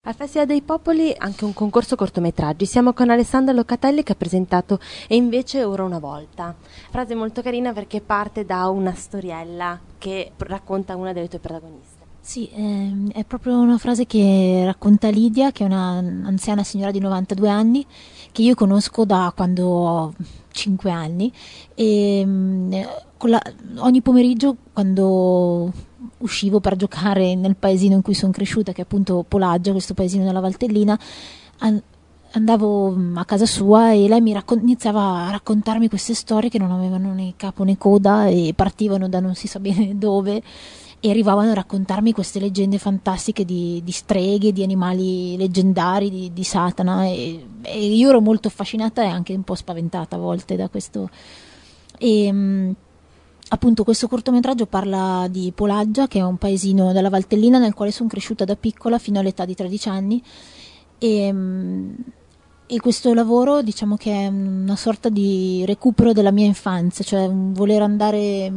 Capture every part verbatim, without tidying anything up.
Al Festival dei Popoli anche un concorso cortometraggi. Siamo con Alessandra Locatelli che ha presentato E invece ora una volta. Frase molto carina perché parte da una storiella che racconta una delle tue protagoniste. Sì, ehm, è proprio una frase che racconta Lidia, che è una anziana signora di novantadue anni, che io conosco da quando ho cinque anni. E, mm, con la- ogni pomeriggio, quando uscivo per giocare nel paesino in cui sono cresciuta, che è appunto Polaggia, questo paesino della Valtellina, an- andavo mm, a casa sua e lei mi raccon- iniziava a raccontarmi queste storie che non avevano né capo né coda e partivano da non si sa bene dove e arrivavano a raccontarmi queste leggende fantastiche di, di streghe, di animali leggendari, di, di Satana e, e io ero molto affascinata e anche un po' spaventata a volte da questo. E, mh, appunto questo cortometraggio parla di Polaggia, che è un paesino della Valtellina nel quale sono cresciuta da piccola fino all'età di tredici anni e, mh, e questo lavoro diciamo che è una sorta di recupero della mia infanzia, cioè un voler andare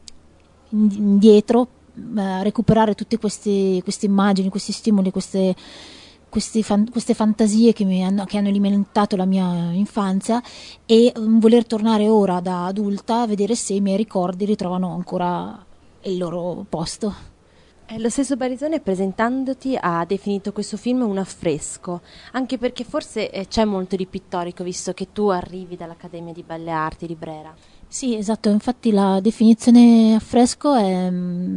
indietro, eh, recuperare tutte queste, queste immagini, questi stimoli, queste, questi fan, queste fantasie che, mi hanno, che hanno alimentato la mia infanzia e um, voler tornare ora da adulta a vedere se i miei ricordi ritrovano ancora il loro posto. Eh, Lo stesso Barisone, presentandoti, ha definito questo film un affresco, anche perché forse eh, c'è molto di pittorico, visto che tu arrivi dall'Accademia di Belle Arti di Brera. Sì, esatto, infatti la definizione affresco è,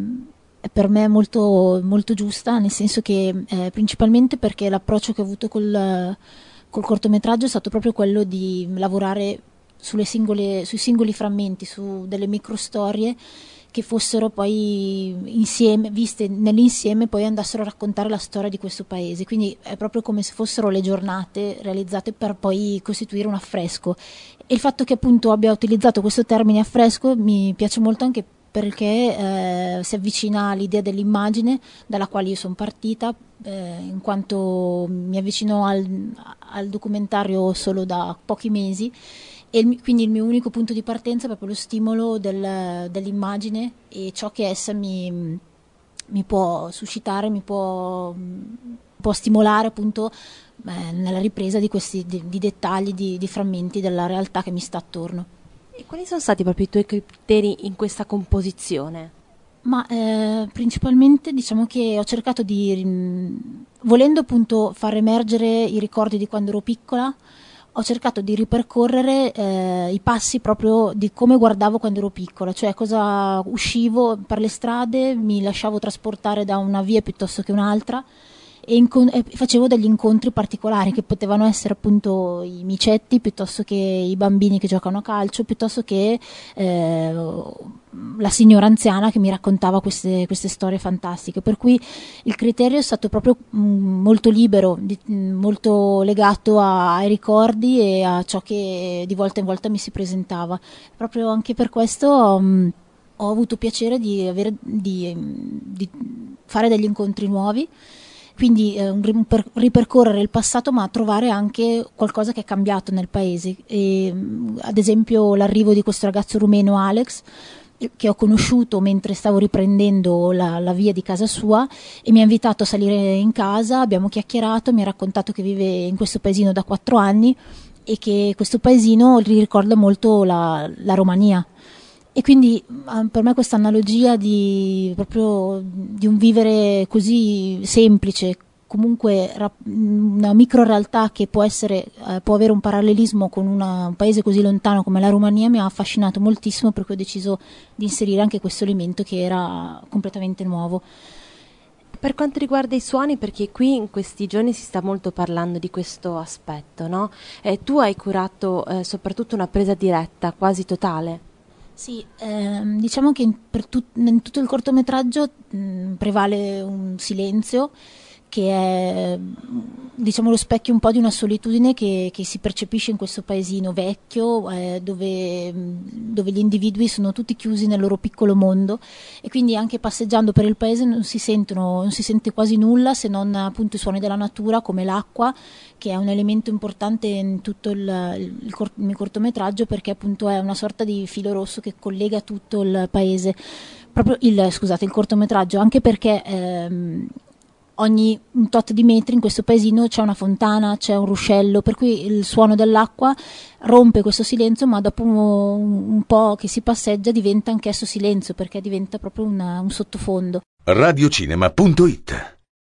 è per me molto, molto giusta, nel senso che eh, principalmente perché l'approccio che ho avuto col, col cortometraggio è stato proprio quello di lavorare sulle singole, sui singoli frammenti, su delle microstorie che fossero poi insieme, viste nell'insieme, poi andassero a raccontare la storia di questo paese. Quindi è proprio come se fossero le giornate realizzate per poi costituire un affresco. E il fatto che appunto abbia utilizzato questo termine affresco mi piace molto anche perché eh, si avvicina all'idea dell'immagine dalla quale io sono partita, eh, in quanto mi avvicino al, al documentario solo da pochi mesi. E il, quindi il mio unico punto di partenza è proprio lo stimolo del, dell'immagine e ciò che essa mi, mi può suscitare, mi può, può stimolare appunto eh, nella ripresa di questi di, di dettagli, di, di frammenti della realtà che mi sta attorno. E quali sono stati proprio i tuoi criteri in questa composizione? Ma eh, principalmente diciamo che ho cercato di, mh, volendo appunto far emergere i ricordi di quando ero piccola, ho cercato di ripercorrere eh, i passi proprio di come guardavo quando ero piccola, cioè cosa uscivo per le strade, mi lasciavo trasportare da una via piuttosto che un'altra e, incon- e facevo degli incontri particolari che potevano essere appunto i micetti piuttosto che i bambini che giocano a calcio, piuttosto che eh, la signora anziana che mi raccontava queste, queste storie fantastiche, per cui il criterio è stato proprio mh, molto libero, di, mh, molto legato a, ai ricordi e a ciò che di volta in volta mi si presentava. Proprio anche per questo mh, ho avuto piacere di, avere, di, di fare degli incontri nuovi, quindi eh, un riper- ripercorrere il passato ma trovare anche qualcosa che è cambiato nel paese e, mh, ad esempio l'arrivo di questo ragazzo rumeno Alex che ho conosciuto mentre stavo riprendendo la, la via di casa sua e mi ha invitato a salire in casa, abbiamo chiacchierato, mi ha raccontato che vive in questo paesino da quattro anni e che questo paesino gli ricorda molto la, la Romania. E quindi per me questa analogia di, proprio, di un vivere così semplice, comunque una micro realtà che può essere eh, può avere un parallelismo con una, un paese così lontano come la Romania mi ha affascinato moltissimo, per cui ho deciso di inserire anche questo elemento che era completamente nuovo. Per quanto riguarda i suoni, perché qui in questi giorni si sta molto parlando di questo aspetto, no? Eh, tu hai curato eh, soprattutto una presa diretta quasi totale. Sì, ehm, diciamo che in, per tut- in tutto il cortometraggio mh, prevale un silenzio che è diciamo lo specchio un po' di una solitudine che, che si percepisce in questo paesino vecchio eh, dove, dove gli individui sono tutti chiusi nel loro piccolo mondo e quindi anche passeggiando per il paese non si sentono, non si sente quasi nulla se non appunto i suoni della natura come l'acqua, che è un elemento importante in tutto il, il, il, cort- il mio cortometraggio perché appunto è una sorta di filo rosso che collega tutto il paese, proprio il, scusate, il cortometraggio, anche perché ehm, ogni un tot di metri in questo paesino c'è una fontana, c'è un ruscello, per cui il suono dell'acqua rompe questo silenzio, ma dopo un, un po' che si passeggia diventa anch'esso silenzio, perché diventa proprio una, un sottofondo. radiocinema punto it